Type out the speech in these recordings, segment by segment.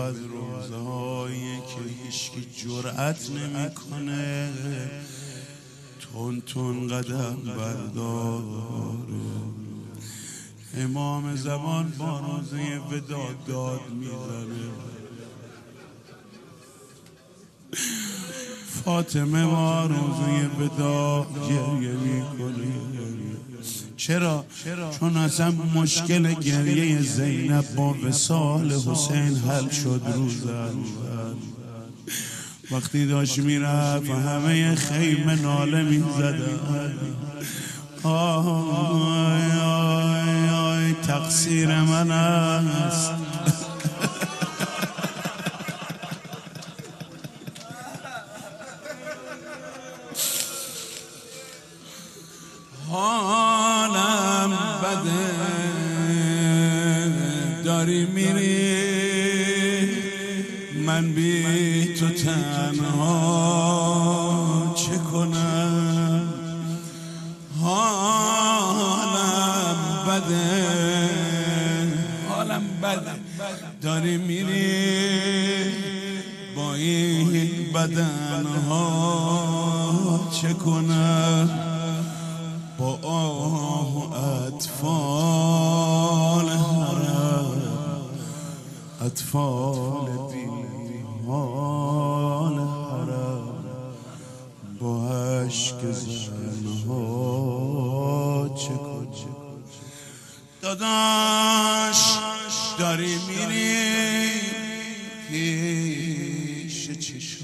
از روزهایی که هیچکی جرأت نمیکنه تون تون قدم برداره. امام زمان با روزه وداع داد میزنه، فاطمه با روزه وداع گریه میکنه. چرا؟ چون اصلا مشکل گریه زینب با وصال حسین حل شد. روز اول وقتی داشت میرفت همه خیمه ناله میزدن، آی آی آی تقصیر من است. حالم بده داری میری من بی تو تنها چه کنم. حالم بده داری میری با این بدن ها چه کنم. با آه و اطفال حرم، اطفال بیمال حرم، با عشق زنها چه کنم. داداش داری میری پیش چشم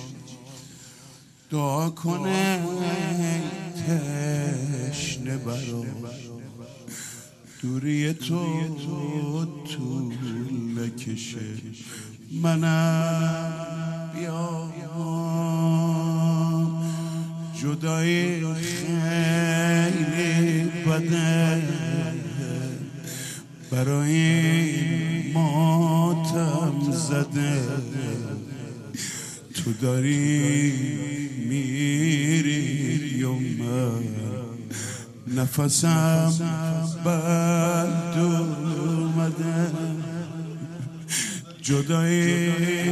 دعا کنه تشنه برا دوری تو طول نکشه. منم بیا جدایی خیلی بده برای ماتم زده. تو داری میری و من نفسم بند اومده. جدایی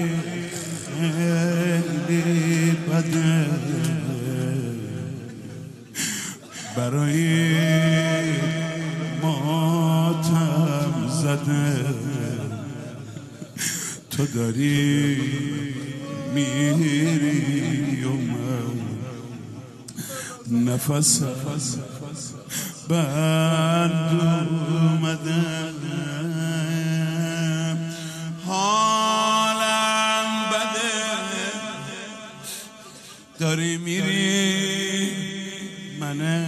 خیلی بده برای ماتم زده. تو داری میری و من نفس بند اومده. حالم بده داری میری من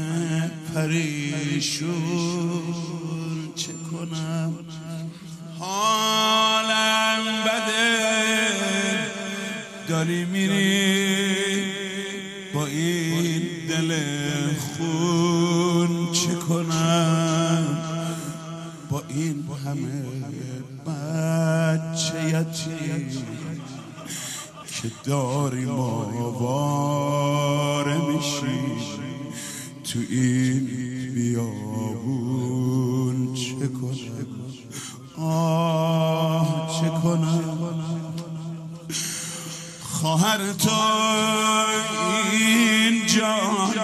پریشون چه کنم. حالم بده داری میری با این دل خون چه کنم. با این همه بچه یتیم که داری ماواره میشی تو این بیابون چه کنم. آه چه کنم. خواهر تو اینجا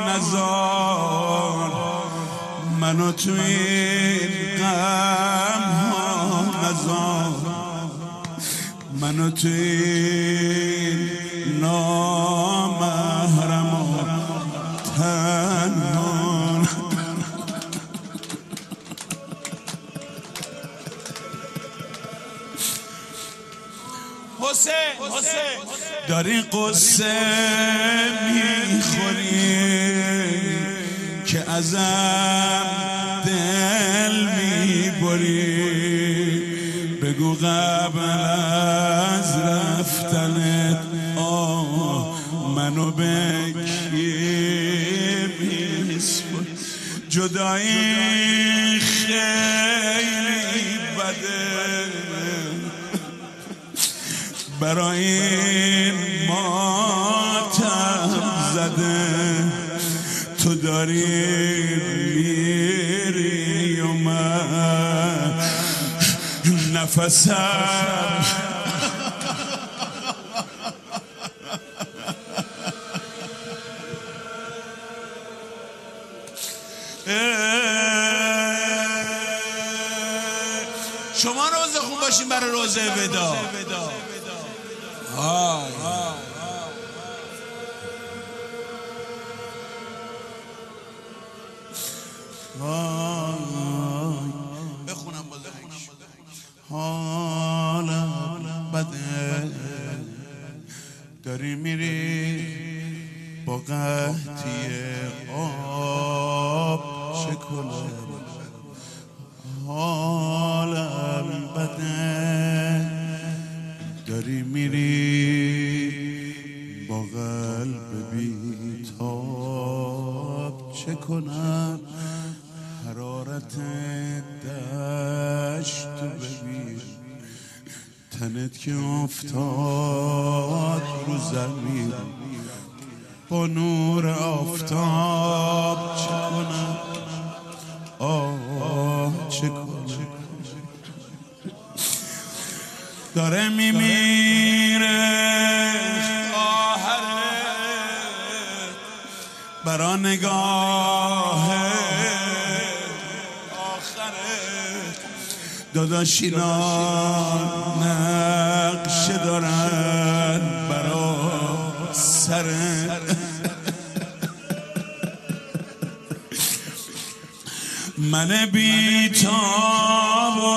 نذار منو تو این غم ها نذار. منو تو این نامحرم و تنها. حسین داری قصه میخوری که ازم دل میبری. بگو قبل از رفتنت منو به کی میسپری. جدایی خیلی بده برای این ماتم زده. تو داری میری و من نفسم شما روزه خون باشین برای روزه ودا. بخونم حالم بده، داری میری با قحطی آب، چه کنم حالم بده، داری میری با قلب بی‌تاب، چه کنم حرارت دشت ببین، تنت که افتاد رو زمین با نور آفتاب، چه کنم چه کنم داره میمیره آهرت برا نگاه آخرت، داداشینا نقشه دارن برا سرت، من بی‌تاب و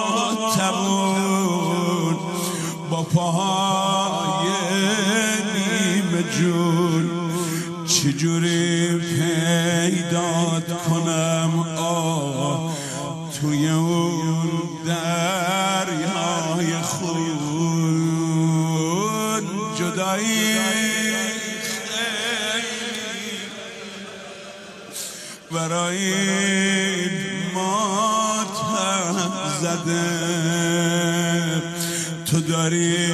تبون با پاهای نیمه جون، چجوری پیدات کنم توی اون دریای خون، جدایی برای ماتم زده، تو داری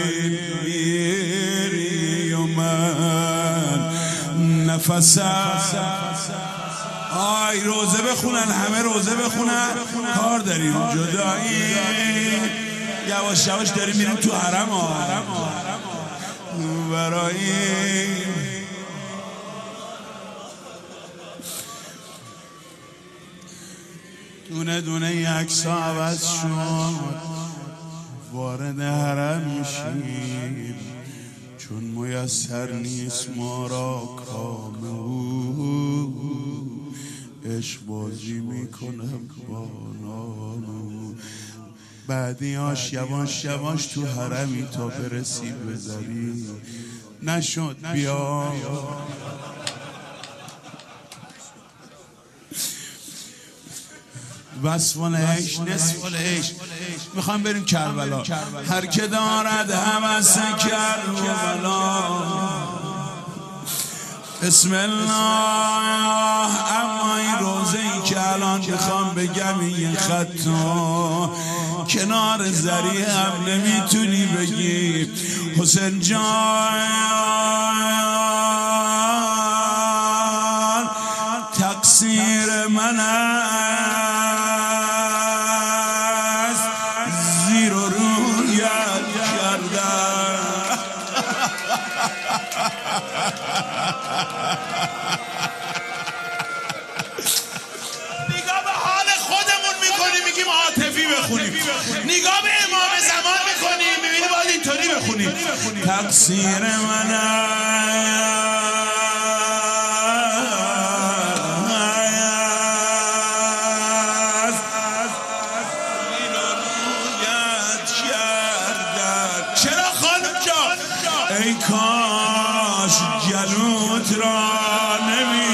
میری و من نفسم. آی روزه بخونن، همه روزه بخونن، کار داریم. جدایی یواش یواش داریم میریم تو حرم برای دونه دونه یکسا عوض شد، وارد حرم میشیم چون میسر نیست ما را کام او، عشق بازی میکنم با نامو، بعدیاش یواش یواش تو حرمی تا برسی بذاری، نشد بیا وصف العیش نصف العیش. میخوام بریم کربلا، هر که دارد هوس کربلا، بسم الله. اما این روزه ای که الان میخوام بگم، این خطا کنار ذریع هم نمیتونی بگی حسین جان تقصیر من است، زیر و رویت کردم. نگاه به حال خودمون میکنیم میگیم عاطفی بخونیم، نگاه به امام زمان میکنیم میبینیم باید اینطوری بخونیم تقصیر من است، این رویت کردن. چرا خانم جان؟ ای کاش جلوت را نمی